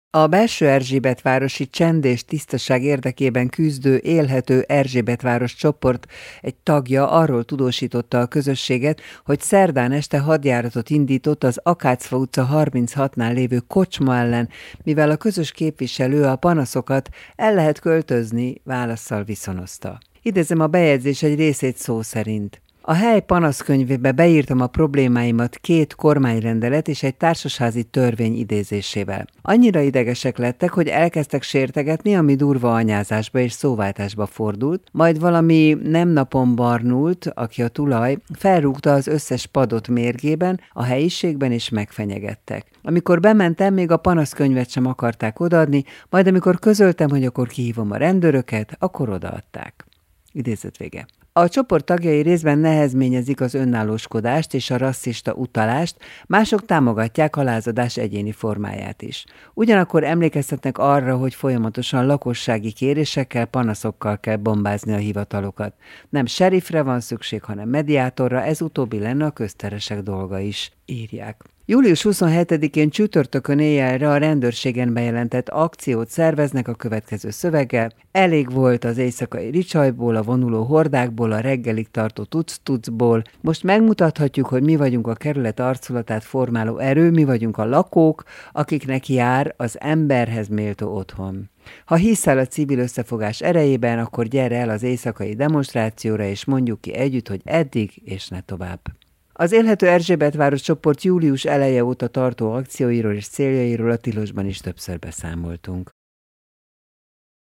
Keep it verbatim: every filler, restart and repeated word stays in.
A belső Erzsébetvárosi csend és tisztaság érdekében küzdő Élhető Erzsébetváros csoport egy tagja arról tudósította a közösséget, hogy szerdán este hadjáratot indított az Akácfa utca harminchatnál lévő kocsma ellen, mivel a közös képviselő a panaszokat el lehet költözni válasszal viszonozta. Idézem a bejegyzés egy részét szó szerint. A hely panaszkönyvébe beírtam a problémáimat két kormányrendelet és egy társasházi törvény idézésével. Annyira idegesek lettek, hogy elkezdtek sértegetni, ami durva anyázásba és szóváltásba fordult, majd valami nem napon Barnult, aki a tulaj, felrúgta az összes padot mérgében, a helyiségben és megfenyegettek. Amikor bementem, még a panaszkönyvet sem akarták odaadni, majd amikor közöltem, hogy akkor kihívom a rendőröket, akkor odaadták. Idézet vége. A csoport tagjai részben nehezményezik az önállóskodást és a rasszista utalást, mások támogatják a lázadás egyéni formáját is. Ugyanakkor emlékeztetnek arra, hogy folyamatosan lakossági kérésekkel, panaszokkal kell bombázni a hivatalokat. Nem serifre van szükség, hanem mediátorra, ez utóbbi lenne a közteresek dolga is, írják. július huszonhetedikén csütörtökön éjjelre a rendőrségen bejelentett akciót szerveznek a következő szöveggel. Elég volt az éjszakai ricsajból, a vonuló hordákból, a reggelig tartó tuc-tucból. Most megmutathatjuk, hogy mi vagyunk a kerület arculatát formáló erő, mi vagyunk a lakók, akiknek jár az emberhez méltó otthon. Ha hiszel a civil összefogás erejében, akkor gyere el az éjszakai demonstrációra, és mondjuk ki együtt, hogy eddig és ne tovább. Az Élhető Erzsébetváros csoport július eleje óta tartó akcióiról és céljairól a Tilosban is többször beszámoltunk.